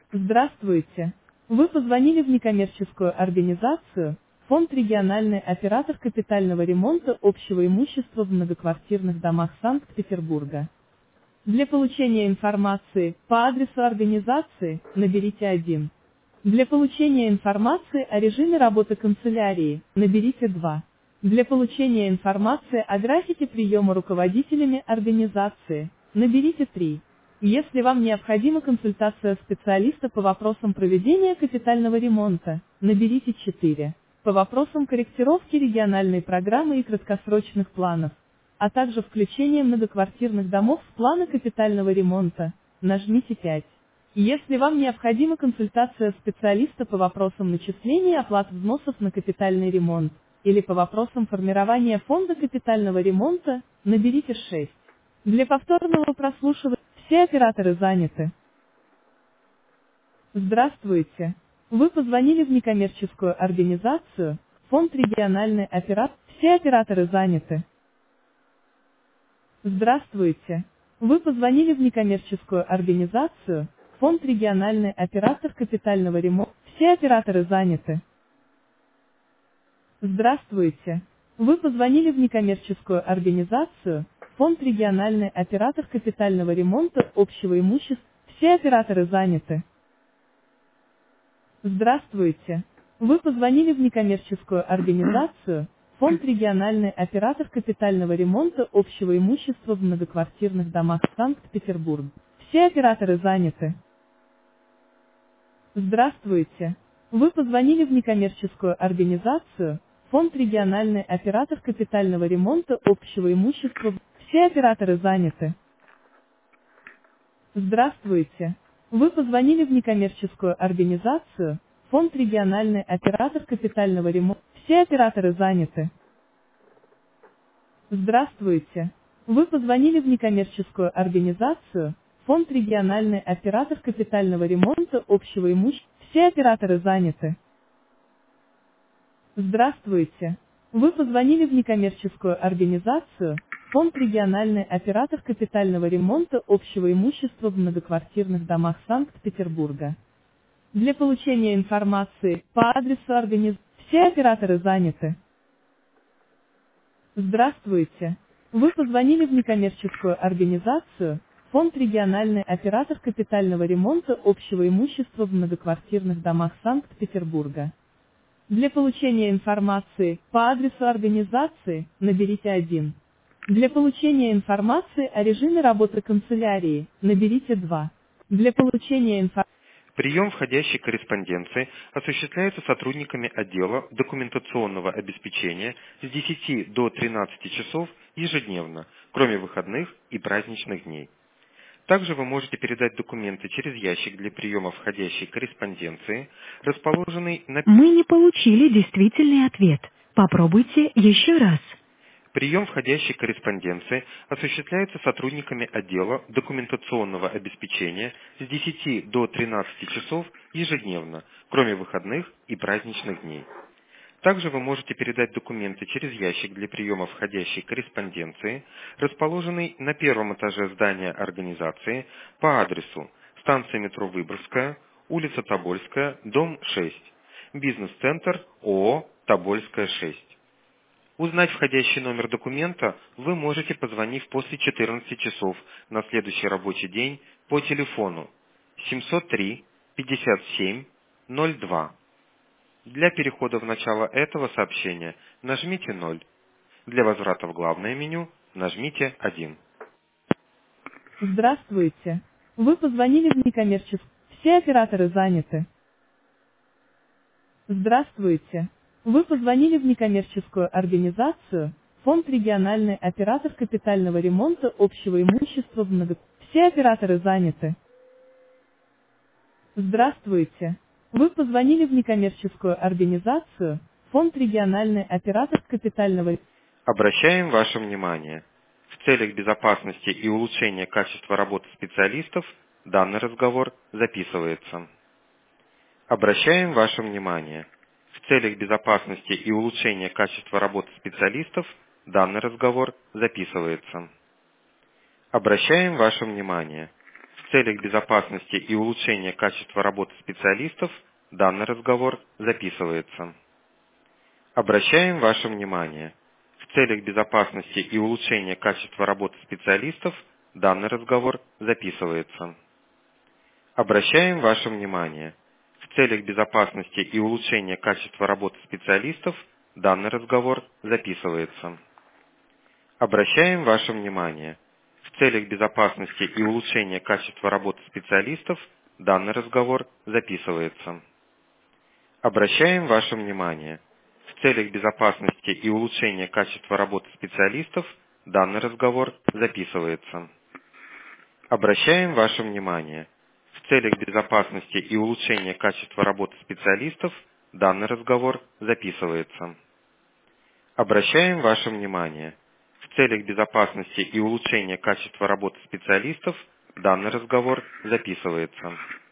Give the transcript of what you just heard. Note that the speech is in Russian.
Здравствуйте! Вы позвонили в некоммерческую организацию «Фонд региональный оператор капитального ремонта общего имущества в многоквартирных домах Санкт-Петербурга». Для получения информации по адресу организации наберите 1. Для получения информации о режиме работы канцелярии наберите 2. Для получения информации о графике приема руководителями организации наберите 3. Если вам необходима консультация специалиста по вопросам проведения капитального ремонта, наберите 4. По вопросам корректировки региональной программы и краткосрочных планов, а также включения многоквартирных домов в планы капитального ремонта, нажмите 5. Если вам необходима консультация специалиста по вопросам начисления и оплат взносов на капитальный ремонт, или по вопросам формирования фонда капитального ремонта, наберите 6. Для повторного прослушивания все операторы заняты. Здравствуйте! Вы позвонили в некоммерческую организацию «Фонд региональный оператор». Все операторы заняты. Здравствуйте! Вы позвонили в некоммерческую организацию «Фонд региональный оператор капитального ремонта». Все операторы заняты. Здравствуйте! Вы позвонили в некоммерческую организацию «Фонд региональный оператор капитального ремонта общего имущества». Все операторы заняты. Здравствуйте! Вы позвонили в некоммерческую организацию «Фонд региональный оператор капитального ремонта общего имущества в многоквартирных домах Санкт-Петербург». Все операторы заняты. Здравствуйте! Вы позвонили в некоммерческую организацию «Фонд региональный оператор капитального ремонта общего имущества». Все операторы заняты. Здравствуйте! Вы позвонили в некоммерческую организацию «Фонд региональный оператор капитального ремонта». Все операторы заняты. Здравствуйте! Вы позвонили в некоммерческую организацию «Фонд региональный оператор капитального ремонта общего имущества». Все операторы заняты. Здравствуйте! Вы позвонили в некоммерческую организацию «Фонд региональный оператор капитального ремонта общего имущества в многоквартирных домах Санкт-Петербурга». Для получения информации по адресу организации все операторы заняты. Здравствуйте! Вы позвонили в некоммерческую организацию «Фонд региональный оператор капитального ремонта общего имущества в многоквартирных домах Санкт-Петербурга». Для получения информации по адресу организации наберите 1. Для получения информации о режиме работы канцелярии наберите 2. Для получения информации Прием входящей корреспонденции осуществляется сотрудниками отдела документационного обеспечения с 10 до 13 часов ежедневно, кроме выходных и праздничных дней. Также вы можете передать документы через ящик для приема входящей корреспонденции, расположенный на... Мы не получили действительный ответ. Попробуйте еще раз. Прием входящей корреспонденции осуществляется сотрудниками отдела документационного обеспечения с 10 до 13 часов ежедневно, кроме выходных и праздничных дней. Также вы можете передать документы через ящик для приема входящей корреспонденции, расположенный на первом этаже здания организации по адресу станция метро Выборгская, улица Тобольская, дом 6, бизнес-центр ООО «Тобольская 6». Узнать входящий номер документа вы можете, позвонив после 14 часов на следующий рабочий день по телефону 703 57 02. Для перехода в начало этого сообщения нажмите 0. Для возврата в главное меню нажмите 1. Здравствуйте! Вы позвонили в некоммерческую. Все операторы заняты. Здравствуйте! Вы позвонили в некоммерческую организацию «Фонд региональный оператор капитального ремонта общего имущества в много». Все операторы заняты. Здравствуйте! Вы позвонили в некоммерческую организацию «Фонд региональный оператор капитального». Обращаем ваше внимание. В целях безопасности и улучшения качества работы специалистов данный разговор записывается. Обращаем ваше внимание. В целях безопасности и улучшения качества работы специалистов данный разговор записывается. Обращаем ваше внимание. В целях безопасности и улучшения качества работы специалистов данный разговор записывается. Обращаем ваше внимание. В целях безопасности и улучшения качества работы специалистов данный разговор записывается. Обращаем ваше внимание. В целях безопасности и улучшения качества работы специалистов данный разговор записывается. Обращаем ваше внимание. В целях безопасности и улучшения качества работы специалистов данный разговор записывается. Обращаем ваше внимание. В целях безопасности и улучшения качества работы специалистов данный разговор записывается. Обращаем ваше внимание. В целях безопасности и улучшения качества работы специалистов данный разговор записывается. Обращаем ваше внимание. В целях безопасности и улучшения качества работы специалистов данный разговор записывается.